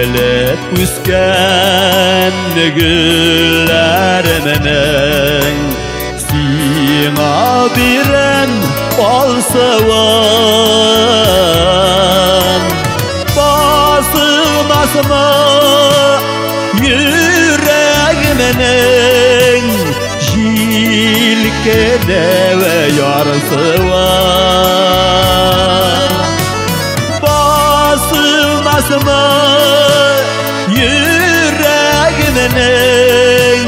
Gelip üsken güllermenen Sina biren balsavan Basılmaz mı yüreğimenen Jilkene ve yarısı var Basılmaz mı yüreğimenen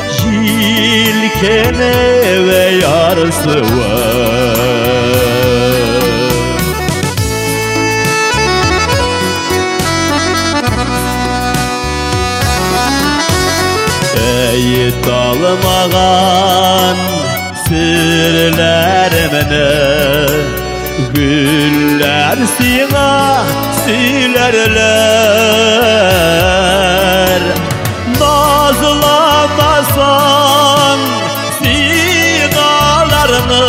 Jilkene ve yarısı var Ey dalmağan sirlermene Güller sina silerler Nazlamasan sinalarını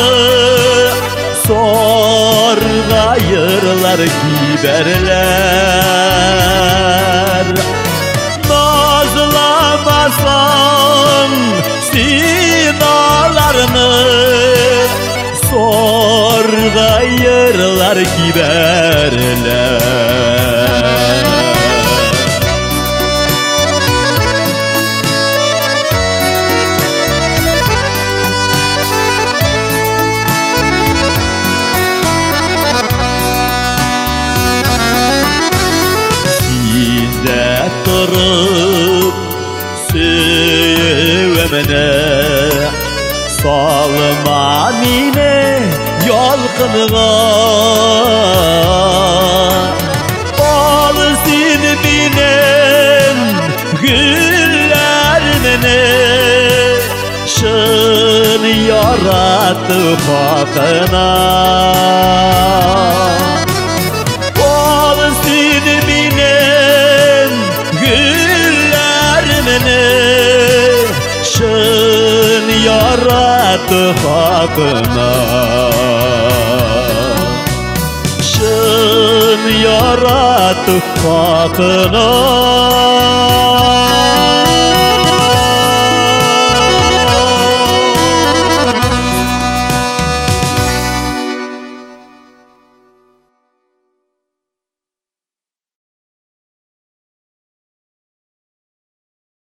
Sorgayırlar giderler Nazlamasan sinalarını Sorgayırlar giderler Size durup sevmene Salma mine yalqınığa Ol sin binen güllermene Şın yarattı hakına Ol sin binen güllermene Şın yarattı hakına Şın yarattı hakına